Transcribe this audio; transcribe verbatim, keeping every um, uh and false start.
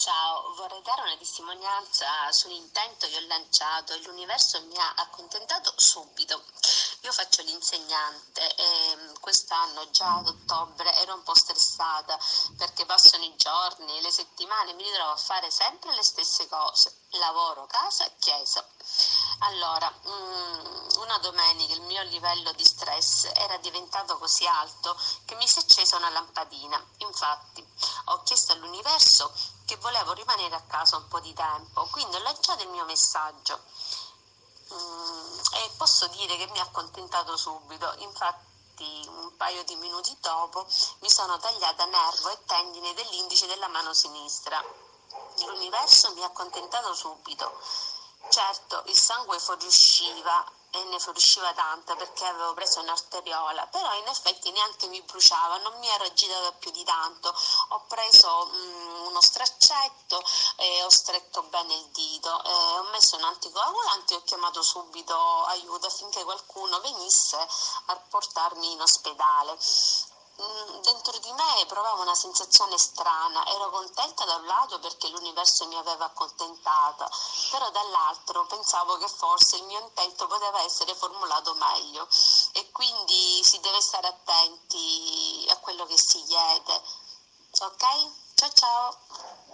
Ciao, vorrei dare una testimonianza sull'intento che ho lanciato e l'universo mi ha accontentato subito. Io faccio l'insegnante e mm, quest'anno già ad ottobre ero un po' stressata perché passano i giorni, le settimane, mi ritrovo a fare sempre le stesse cose, lavoro, casa, chiesa. Allora, mm, una domenica il mio livello di stress era diventato così alto che mi si è accesa una lampadina. Infatti, ho chiesto all'universo che volevo rimanere a casa un po' di tempo, quindi ho lanciato il mio messaggio. Mm, e posso dire che mi ha accontentato subito. Infatti, un paio di minuti dopo mi sono tagliata nervo e tendine dell'indice della mano sinistra. L'universo mi ha accontentato subito. Certo, il sangue fuoriusciva e ne fuoriusciva tanta perché avevo preso un'arteriola, però in effetti neanche mi bruciava, non mi ero agitata più di tanto. Ho preso mm, uno straccetto e ho stretto bene il dito, e ho messo un anticoagulante e ho chiamato subito aiuto affinché qualcuno venisse a portarmi in ospedale. Mm, Dentro di me provavo una sensazione strana, ero contenta da un lato perché l'universo mi aveva accontentata, però dall'altro pensavo che forse il mio intento poteva essere formulato meglio e quindi si deve stare attenti a quello che si chiede. Ok? Ciao ciao!